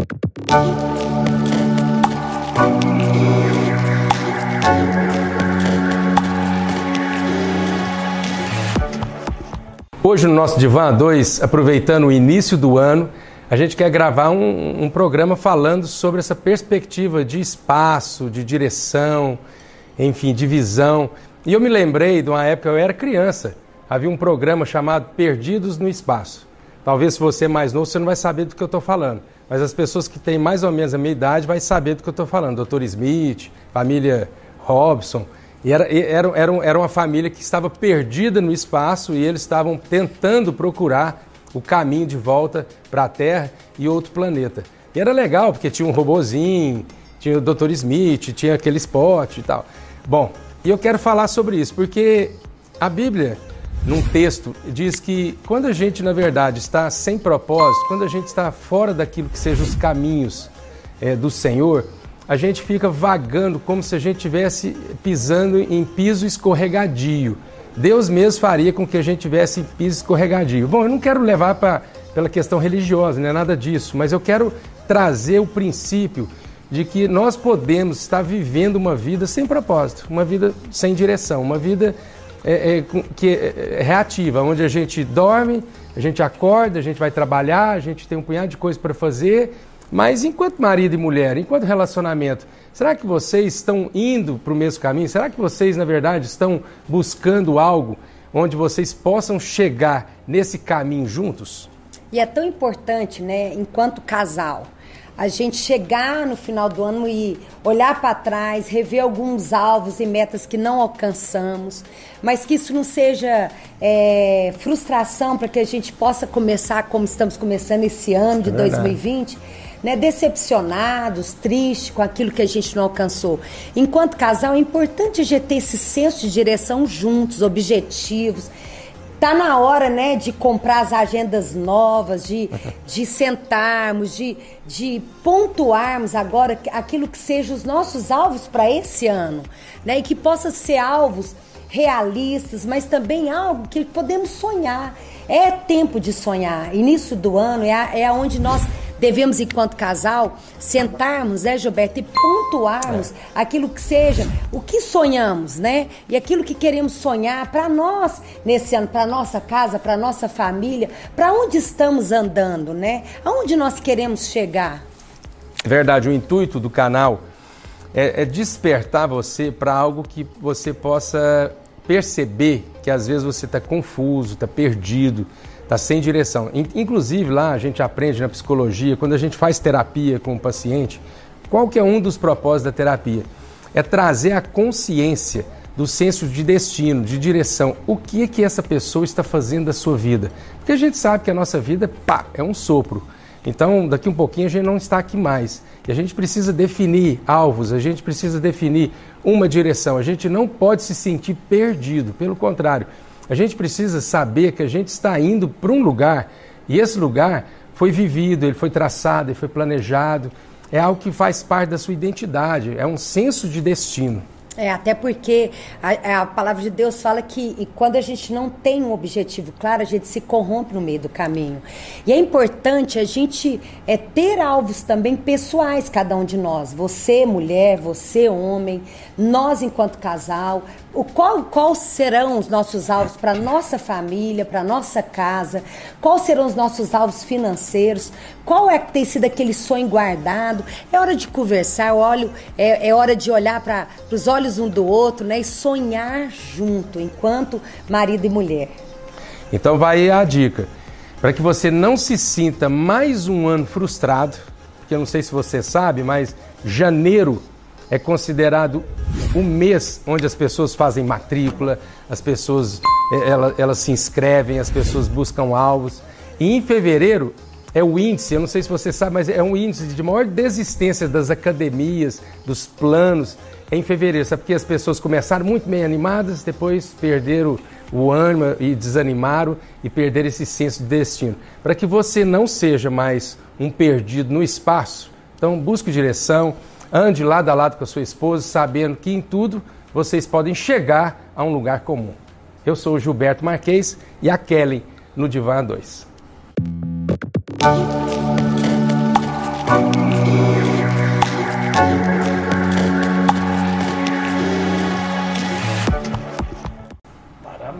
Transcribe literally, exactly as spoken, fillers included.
Hoje no nosso Divã A dois, aproveitando o início do ano, a gente quer gravar um, um programa falando sobre essa perspectiva de espaço, de direção, enfim, de visão. E eu me lembrei de uma época, eu era criança, havia um programa chamado Perdidos no Espaço. Talvez se você é mais novo, você não vai saber do que eu estou falando, mas as pessoas que têm mais ou menos a minha idade vão saber do que eu estou falando. doutor Smith, família Robson. E era, era, era, era uma família que estava perdida no espaço e eles estavam tentando procurar o caminho de volta para a Terra e outro planeta. E era legal, porque tinha um robozinho, tinha o doutor Smith, tinha aquele spot e tal. Bom, e eu quero falar sobre isso, porque a Bíblia, num texto, diz que quando a gente, na verdade, está sem propósito, quando a gente está fora daquilo que sejam os caminhos é, do Senhor, a gente fica vagando como se a gente estivesse pisando em piso escorregadio. Deus mesmo faria com que a gente tivesse em piso escorregadio. Bom, eu não quero levar pra, pela questão religiosa, não é nada disso, mas eu quero trazer o princípio de que nós podemos estar vivendo uma vida sem propósito, uma vida sem direção, uma vida é, é, que é reativa, onde a gente dorme, a gente acorda, a gente vai trabalhar, a gente tem um punhado de coisas para fazer. Mas enquanto marido e mulher, enquanto relacionamento, será que vocês estão indo para o mesmo caminho? Será que vocês, na verdade, estão buscando algo onde vocês possam chegar nesse caminho juntos? E é tão importante, né, enquanto casal, a gente chegar no final do ano e olhar para trás, rever alguns alvos e metas que não alcançamos, mas que isso não seja é, frustração para que a gente possa começar como estamos começando esse ano de é dois mil e vinte, né, decepcionados, tristes com aquilo que a gente não alcançou. Enquanto casal, é importante a gente ter esse senso de direção juntos, objetivos. Tá na hora, né, de comprar as agendas novas, de, de sentarmos, de, de pontuarmos agora aquilo que seja os nossos alvos para esse ano, né, e que possa ser alvos realistas, mas também algo que podemos sonhar. É tempo de sonhar. Início do ano é, é onde nós devemos, enquanto casal, sentarmos, né, Gilberto, e pontuarmos é. aquilo que seja, o que sonhamos, né? E aquilo que queremos sonhar para nós nesse ano, para nossa casa, para nossa família, para onde estamos andando, né? Aonde nós queremos chegar. Verdade, o intuito do canal é, é despertar você para algo que você possa perceber que às vezes você está confuso, está perdido, está sem direção. Inclusive lá a gente aprende na psicologia, quando a gente faz terapia com o paciente, qual que é um dos propósitos da terapia? É trazer a consciência do senso de destino, de direção. O que é que essa pessoa está fazendo da sua vida? Porque a gente sabe que a nossa vida, pá, é um sopro. Então, daqui um pouquinho a gente não está aqui mais. E a gente precisa definir alvos, a gente precisa definir uma direção. A gente não pode se sentir perdido, pelo contrário. A gente precisa saber que a gente está indo para um lugar e esse lugar foi vivido, ele foi traçado, ele foi planejado. É algo que faz parte da sua identidade, é um senso de destino. É, até porque a, a palavra de Deus fala que e quando a gente não tem um objetivo claro, a gente se corrompe no meio do caminho. E é importante a gente é, ter alvos também pessoais, cada um de nós. Você, mulher, você, homem, nós enquanto casal. O qual, qual serão os nossos alvos para a nossa família, para a nossa casa? Quais serão os nossos alvos financeiros? Qual é que tem sido aquele sonho guardado? É hora de conversar, olho, é, é hora de olhar para os olhos um do outro, né? E sonhar junto, enquanto marido e mulher. Então vai aí a dica. Para que você não se sinta mais um ano frustrado, porque eu não sei se você sabe, mas janeiro é considerado o mês onde as pessoas fazem matrícula, as pessoas elas, elas se inscrevem, as pessoas buscam alvos. E em fevereiro é o índice, eu não sei se você sabe, mas é um índice de maior desistência das academias, dos planos, é em fevereiro. Sabe porque as pessoas começaram muito bem animadas, depois perderam o ânimo e desanimaram e perderam esse senso de destino. Para que você não seja mais um perdido no espaço, então busque direção, ande lado a lado com a sua esposa, sabendo que em tudo vocês podem chegar a um lugar comum. Eu sou o Gilberto Marques e a Kellen no Divã A dois.